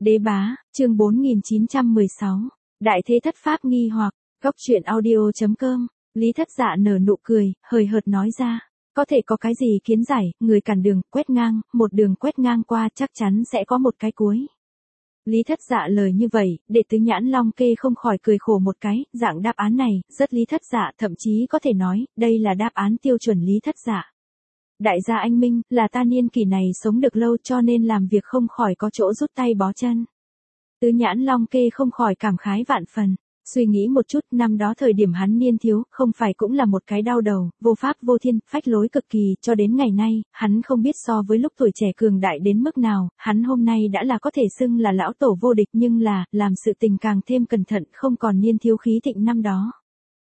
Đế bá, chương 4916. Đại thế thất pháp nghi hoặc, góc truyện audio.com. Lý Thất Dạ nở nụ cười, hời hợt nói ra. Có thể có cái gì kiến giải, người cản đường, quét ngang, một đường quét ngang qua chắc chắn sẽ có một cái cuối. Lý Thất Dạ lời như vậy, đệ tứ Nhãn Long Kê không khỏi cười khổ một cái, dạng đáp án này, rất Lý Thất Dạ, thậm chí có thể nói, đây là đáp án tiêu chuẩn Lý Thất Dạ. Đại gia anh minh, là ta niên kỷ này sống được lâu cho nên làm việc không khỏi có chỗ rút tay bó chân. Tứ Nhãn Long Kê không khỏi cảm khái vạn phần. Suy nghĩ một chút, năm đó thời điểm hắn niên thiếu, không phải cũng là một cái đau đầu, vô pháp vô thiên, phách lối cực kỳ, cho đến ngày nay, hắn không biết so với lúc tuổi trẻ cường đại đến mức nào, hắn hôm nay đã là có thể xưng là lão tổ vô địch nhưng là, làm sự tình càng thêm cẩn thận, không còn niên thiếu khí thịnh năm đó.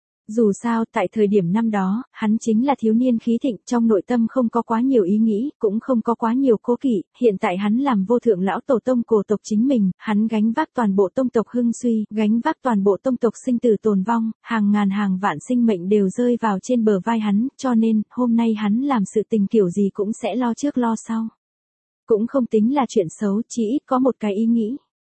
Dù sao, tại thời điểm năm đó, hắn chính là thiếu niên khí thịnh, trong nội tâm không có quá nhiều ý nghĩ, cũng không có quá nhiều cố kỵ, hiện tại hắn làm vô thượng lão tổ tông cổ tộc chính mình, hắn gánh vác toàn bộ tông tộc hưng suy, gánh vác toàn bộ tông tộc sinh tử tồn vong, hàng ngàn hàng vạn sinh mệnh đều rơi vào trên bờ vai hắn, cho nên, hôm nay hắn làm sự tình kiểu gì cũng sẽ lo trước lo sau. Cũng không tính là chuyện xấu, chỉ ít có một cái ý nghĩ.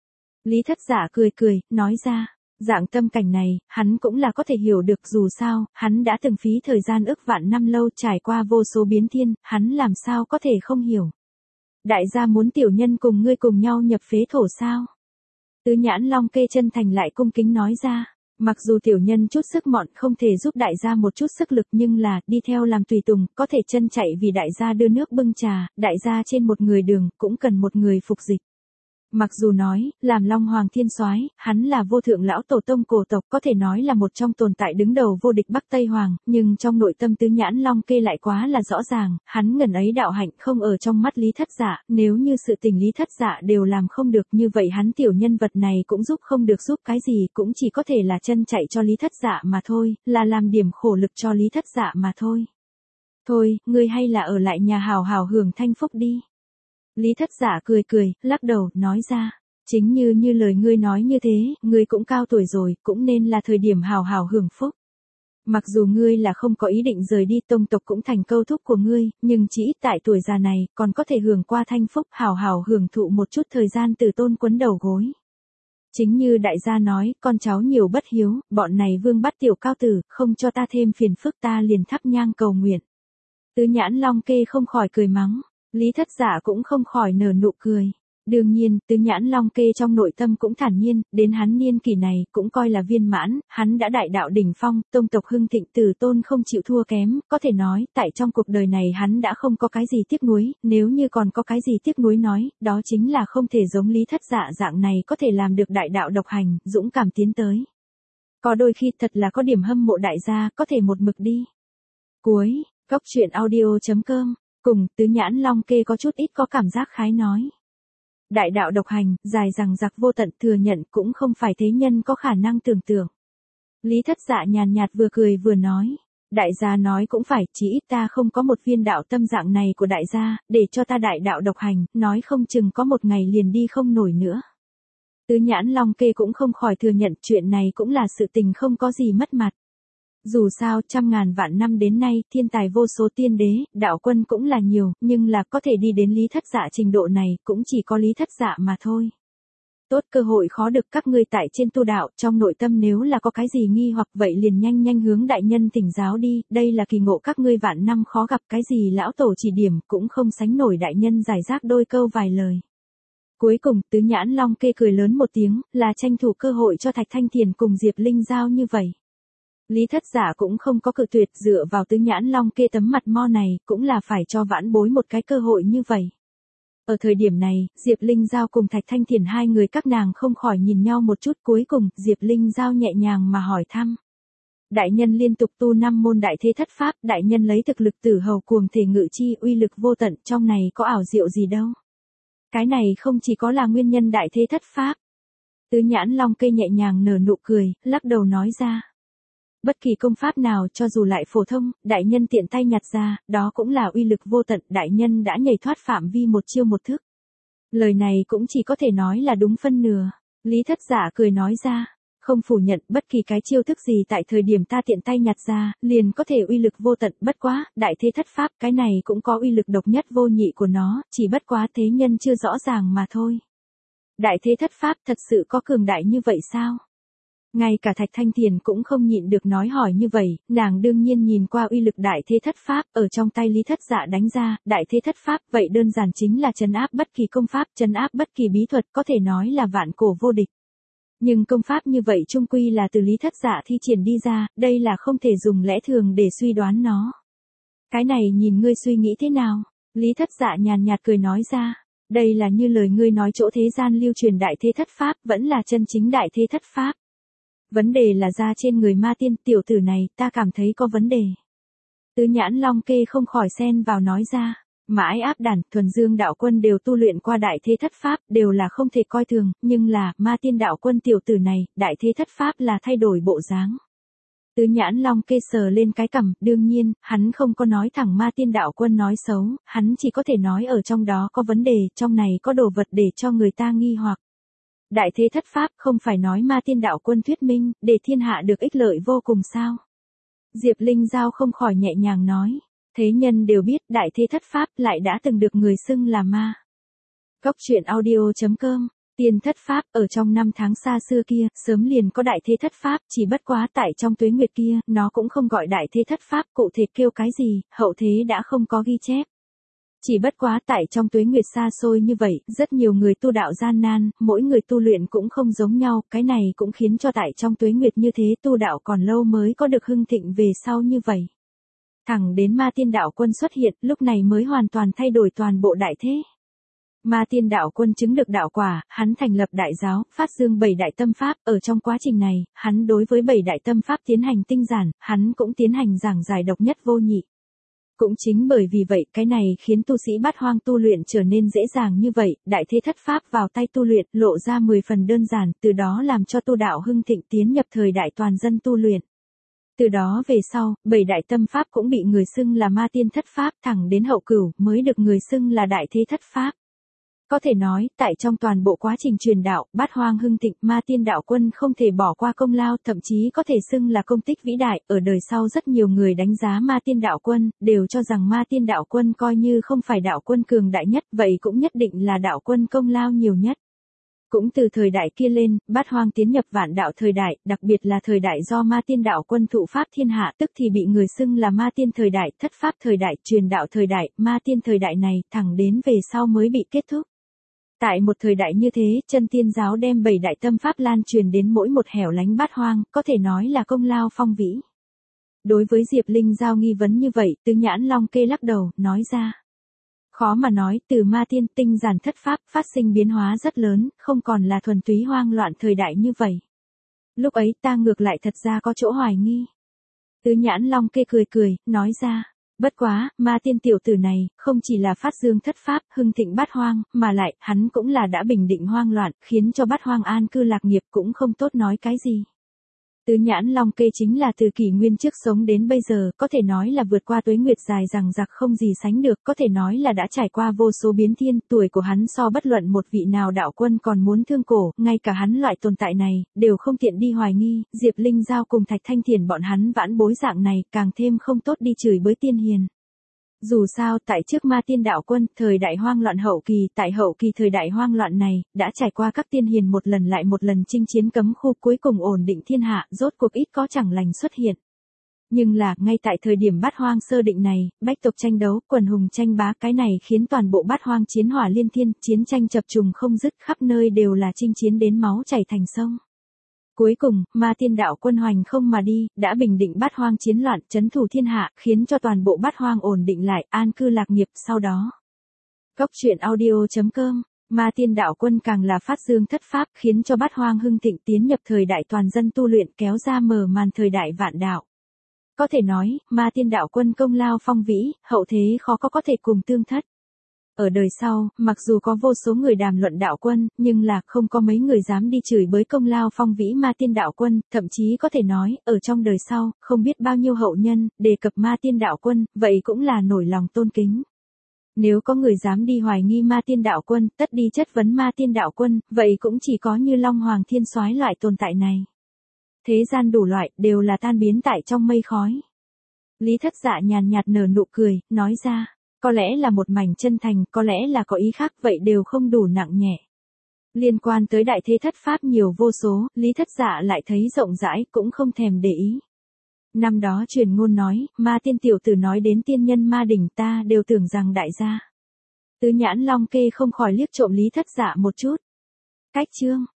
Lý Thất Dạ cười cười, nói ra. Dạng tâm cảnh này, hắn cũng là có thể hiểu được dù sao, hắn đã từng phí thời gian ức vạn năm lâu trải qua vô số biến thiên, hắn làm sao có thể không hiểu. Đại gia muốn tiểu nhân cùng ngươi cùng nhau nhập phế thổ sao? Tứ Nhãn Long Kê chân thành lại cung kính nói ra, mặc dù tiểu nhân chút sức mọn không thể giúp đại gia một chút sức lực nhưng là, đi theo làm tùy tùng, có thể chân chạy vì đại gia đưa nước bưng trà, đại gia trên một người đường, cũng cần một người phục dịch. Mặc dù nói, làm Long Hoàng Thiên Soái, hắn là vô thượng lão tổ tông cổ tộc có thể nói là một trong tồn tại đứng đầu vô địch Bắc Tây Hoàng, nhưng trong nội tâm Tứ Nhãn Long Kê lại quá là rõ ràng, hắn ngần ấy đạo hạnh không ở trong mắt Lý Thất Dạ, nếu như sự tình Lý Thất Dạ đều làm không được như vậy hắn tiểu nhân vật này cũng giúp không được giúp cái gì cũng chỉ có thể là chân chạy cho Lý Thất Dạ mà thôi, là làm điểm khổ lực cho Lý Thất Dạ mà thôi. Thôi, ngươi hay là ở lại nhà hào hào hưởng thanh phúc đi. Lý Thất Dạ cười cười, lắc đầu, nói ra, chính như lời ngươi nói như thế, ngươi cũng cao tuổi rồi, cũng nên là thời điểm hào hào hưởng phúc. Mặc dù ngươi là không có ý định rời đi tông tộc cũng thành câu thúc của ngươi, nhưng chỉ ít tại tuổi già này, còn có thể hưởng qua thanh phúc, hào hào hưởng thụ một chút thời gian từ tôn quấn đầu gối. Chính như đại gia nói, con cháu nhiều bất hiếu, bọn này vương bắt tiểu cao tử, không cho ta thêm phiền phức ta liền thắp nhang cầu nguyện. Tứ Nhãn Long Kê không khỏi cười mắng. Lý Thất Dạ cũng không khỏi nở nụ cười. Đương nhiên, Tứ Nhãn Long Kê trong nội tâm cũng thản nhiên, đến hắn niên kỳ này cũng coi là viên mãn, hắn đã đại đạo đỉnh phong, tông tộc hưng thịnh tử tôn không chịu thua kém, có thể nói, tại trong cuộc đời này hắn đã không có cái gì tiếc nuối, nếu như còn có cái gì tiếc nuối nói, đó chính là không thể giống Lý Thất Dạ dạng này có thể làm được đại đạo độc hành, dũng cảm tiến tới. Có đôi khi thật là có điểm hâm mộ đại gia, có thể một mực đi. Cuối, góc truyện audio.com. Cùng, Tứ Nhãn Long Kê có chút ít có cảm giác khái nói. Đại đạo độc hành, dài dằng dặc vô tận thừa nhận cũng không phải thế nhân có khả năng tưởng tượng. Lý Thất Dạ nhàn nhạt vừa cười vừa nói. Đại gia nói cũng phải, chỉ ít ta không có một viên đạo tâm dạng này của đại gia, để cho ta đại đạo độc hành, nói không chừng có một ngày liền đi không nổi nữa. Tứ Nhãn Long Kê cũng không khỏi thừa nhận chuyện này cũng là sự tình không có gì mất mặt. Dù sao, trăm ngàn vạn năm đến nay, thiên tài vô số tiên đế, đạo quân cũng là nhiều, nhưng là có thể đi đến Lý Thất Dạ trình độ này, cũng chỉ có Lý Thất Dạ mà thôi. Tốt cơ hội khó được các ngươi tại trên tu đạo, trong nội tâm nếu là có cái gì nghi hoặc vậy liền nhanh nhanh hướng đại nhân thỉnh giáo đi, đây là kỳ ngộ các ngươi vạn năm khó gặp cái gì lão tổ chỉ điểm, cũng không sánh nổi đại nhân giải rác đôi câu vài lời. Cuối cùng, Tứ Nhãn Long Kê cười lớn một tiếng, là tranh thủ cơ hội cho Thạch Thanh Thiền cùng Diệp Linh giao như vậy. Lý Thất Dạ cũng không có cự tuyệt dựa vào Tứ Nhãn Long Kê tấm mặt mo này, cũng là phải cho vãn bối một cái cơ hội như vậy. Ở thời điểm này, Diệp Linh Giao cùng Thạch Thanh Thiền hai người các nàng không khỏi nhìn nhau một chút cuối cùng, Diệp Linh Giao nhẹ nhàng mà hỏi thăm. Đại nhân liên tục tu 5 môn đại thế thất pháp, đại nhân lấy thực lực tử hầu cuồng thể ngự chi uy lực vô tận, trong này có ảo diệu gì đâu. Cái này không chỉ có là nguyên nhân đại thế thất pháp. Tứ Nhãn Long Kê nhẹ nhàng nở nụ cười, lắc đầu nói ra. Bất kỳ công pháp nào cho dù lại phổ thông, đại nhân tiện tay nhặt ra, đó cũng là uy lực vô tận, đại nhân đã nhảy thoát phạm vi một chiêu một thức. Lời này cũng chỉ có thể nói là đúng phân nửa. Lý Thất Dạ cười nói ra, không phủ nhận bất kỳ cái chiêu thức gì tại thời điểm ta tiện tay nhặt ra, liền có thể uy lực vô tận, bất quá, đại thế thất pháp, cái này cũng có uy lực độc nhất vô nhị của nó, chỉ bất quá thế nhân chưa rõ ràng mà thôi. Đại thế thất pháp thật sự có cường đại như vậy sao? Ngay cả Thạch Thanh Thiền cũng không nhịn được nói hỏi như vậy, nàng đương nhiên nhìn qua uy lực đại thế thất pháp ở trong tay Lý Thất Dạ đánh ra, đại thế thất pháp vậy đơn giản chính là trấn áp bất kỳ công pháp, trấn áp bất kỳ bí thuật, có thể nói là vạn cổ vô địch. Nhưng công pháp như vậy chung quy là từ Lý Thất Dạ thi triển đi ra, đây là không thể dùng lẽ thường để suy đoán nó. Cái này nhìn ngươi suy nghĩ thế nào? Lý Thất Dạ nhàn nhạt cười nói ra, đây là như lời ngươi nói chỗ thế gian lưu truyền đại thế thất pháp, vẫn là chân chính đại thế thất pháp. Vấn đề là ra trên người ma tiên, tiểu tử này, ta cảm thấy có vấn đề. Tứ Nhãn Long Kê không khỏi xen vào nói ra, Mãi Áp Đản, Thuần Dương đạo quân đều tu luyện qua đại thế thất pháp, đều là không thể coi thường, nhưng là, ma tiên đạo quân tiểu tử này, đại thế thất pháp là thay đổi bộ dáng. Tứ Nhãn Long Kê sờ lên cái cằm, đương nhiên, hắn không có nói thẳng ma tiên đạo quân nói xấu, hắn chỉ có thể nói ở trong đó có vấn đề, trong này có đồ vật để cho người ta nghi hoặc. Đại thế thất pháp không phải nói ma tiên đạo quân thuyết minh, để thiên hạ được ích lợi vô cùng sao? Diệp Linh Giao không khỏi nhẹ nhàng nói, thế nhân đều biết đại thế thất pháp lại đã từng được người xưng là ma. Cốc truyện audio.com. Tiên thất pháp ở trong năm tháng xa xưa kia, sớm liền có đại thế thất pháp, chỉ bất quá tại trong tuế nguyệt kia, nó cũng không gọi đại thế thất pháp, cụ thể kêu cái gì, hậu thế đã không có ghi chép. Chỉ bất quá tại trong tuế nguyệt xa xôi như vậy, rất nhiều người tu đạo gian nan, mỗi người tu luyện cũng không giống nhau, cái này cũng khiến cho tại trong tuế nguyệt như thế tu đạo còn lâu mới có được hưng thịnh về sau như vậy. Thẳng đến ma tiên đạo quân xuất hiện, lúc này mới hoàn toàn thay đổi toàn bộ đại thế. Ma tiên đạo quân chứng được đạo quả, hắn thành lập đại giáo, phát dương 7 đại tâm pháp, ở trong quá trình này, hắn đối với 7 đại tâm pháp tiến hành tinh giản, hắn cũng tiến hành giảng giải độc nhất vô nhị. Cũng chính bởi vì vậy, cái này khiến tu sĩ bát hoang tu luyện trở nên dễ dàng như vậy, đại thế thất pháp vào tay tu luyện, lộ ra 10 phần đơn giản, từ đó làm cho tu đạo hưng thịnh tiến nhập thời đại toàn dân tu luyện. Từ đó về sau, 7 đại tâm pháp cũng bị người xưng là ma tiên thất pháp, thẳng đến hậu cửu mới được người xưng là đại thế thất pháp. Có thể nói, tại trong toàn bộ quá trình truyền đạo, bát hoang hưng thịnh, ma tiên đạo quân không thể bỏ qua công lao, thậm chí có thể xưng là công tích vĩ đại, ở đời sau rất nhiều người đánh giá ma tiên đạo quân, đều cho rằng ma tiên đạo quân coi như không phải đạo quân cường đại nhất, vậy cũng nhất định là đạo quân công lao nhiều nhất. Cũng từ thời đại kia lên, bát hoang tiến nhập vạn đạo thời đại, đặc biệt là thời đại do ma tiên đạo quân thụ pháp thiên hạ, tức thì bị người xưng là ma tiên thời đại, thất pháp thời đại, truyền đạo thời đại, ma tiên thời đại này, thẳng đến về sau mới bị kết thúc. Tại một thời đại như thế, chân tiên giáo đem 7 đại tâm pháp lan truyền đến mỗi một hẻo lánh bát hoang, có thể nói là công lao phong vĩ. Đối với Diệp Linh Giao nghi vấn như vậy, Tứ Nhãn Long Kê lắc đầu, nói ra. Khó mà nói, từ ma tiên tinh giản thất pháp, phát sinh biến hóa rất lớn, không còn là thuần túy hoang loạn thời đại như vậy. Lúc ấy ta ngược lại thật ra có chỗ hoài nghi. Tứ Nhãn Long Kê cười cười, nói ra. Bất quá, ma tiên tiểu tử này, không chỉ là phát dương thất pháp, hưng thịnh bát hoang, mà lại, hắn cũng là đã bình định hoang loạn, khiến cho bát hoang an cư lạc nghiệp cũng không tốt nói cái gì. Tứ Nhãn Long Kê chính là từ kỷ nguyên trước sống đến bây giờ, có thể nói là vượt qua tuế nguyệt dài rằng giặc không gì sánh được, có thể nói là đã trải qua vô số biến thiên, tuổi của hắn so bất luận một vị nào đạo quân còn muốn thương cổ, ngay cả hắn loại tồn tại này, đều không tiện đi hoài nghi, Diệp Linh Giao cùng Thạch Thanh Thiền bọn hắn vãn bối dạng này, càng thêm không tốt đi chửi bới tiên hiền. Dù sao, tại trước ma tiên đạo quân, thời đại hoang loạn hậu kỳ, tại hậu kỳ thời đại hoang loạn này, đã trải qua các tiên hiền một lần lại một lần chinh chiến cấm khu, cuối cùng ổn định thiên hạ, rốt cuộc ít có chẳng lành xuất hiện. Nhưng là, ngay tại thời điểm bát hoang sơ định này, bách tộc tranh đấu, quần hùng tranh bá, cái này khiến toàn bộ bát hoang chiến hỏa liên thiên, chiến tranh chập trùng không dứt, khắp nơi đều là chinh chiến đến máu chảy thành sông. Cuối cùng, ma tiên đạo quân hoành không mà đi, đã bình định bát hoang chiến loạn, trấn thủ thiên hạ, khiến cho toàn bộ bát hoang ổn định lại, an cư lạc nghiệp sau đó. Cốc truyện audio.com, ma tiên đạo quân càng là phát dương thất pháp, khiến cho bát hoang hưng thịnh tiến nhập thời đại toàn dân tu luyện, kéo ra mở màn thời đại vạn đạo. Có thể nói, ma tiên đạo quân công lao phong vĩ, hậu thế khó có thể cùng tương thất. Ở đời sau, mặc dù có vô số người đàm luận đạo quân, nhưng là không có mấy người dám đi chửi bới công lao phong vĩ ma tiên đạo quân, thậm chí có thể nói, ở trong đời sau, không biết bao nhiêu hậu nhân, đề cập ma tiên đạo quân, vậy cũng là nổi lòng tôn kính. Nếu có người dám đi hoài nghi ma tiên đạo quân, tất đi chất vấn ma tiên đạo quân, vậy cũng chỉ có như Long Hoàng Thiên Soái loại tồn tại này. Thế gian đủ loại, đều là tan biến tại trong mây khói. Lý Thất Dạ nhàn nhạt nở nụ cười, nói ra. Có lẽ là một mảnh chân thành, có lẽ là có ý khác, vậy đều không đủ nặng nhẹ. Liên quan tới đại thế thất pháp nhiều vô số, Lý Thất Dạ lại thấy rộng rãi cũng không thèm để ý. Năm đó truyền ngôn nói, ma tiên tiểu tử nói đến tiên nhân ma đỉnh ta đều tưởng rằng đại gia. Tứ Nhãn Long Kê không khỏi liếc trộm Lý Thất Dạ một chút. Cách chương.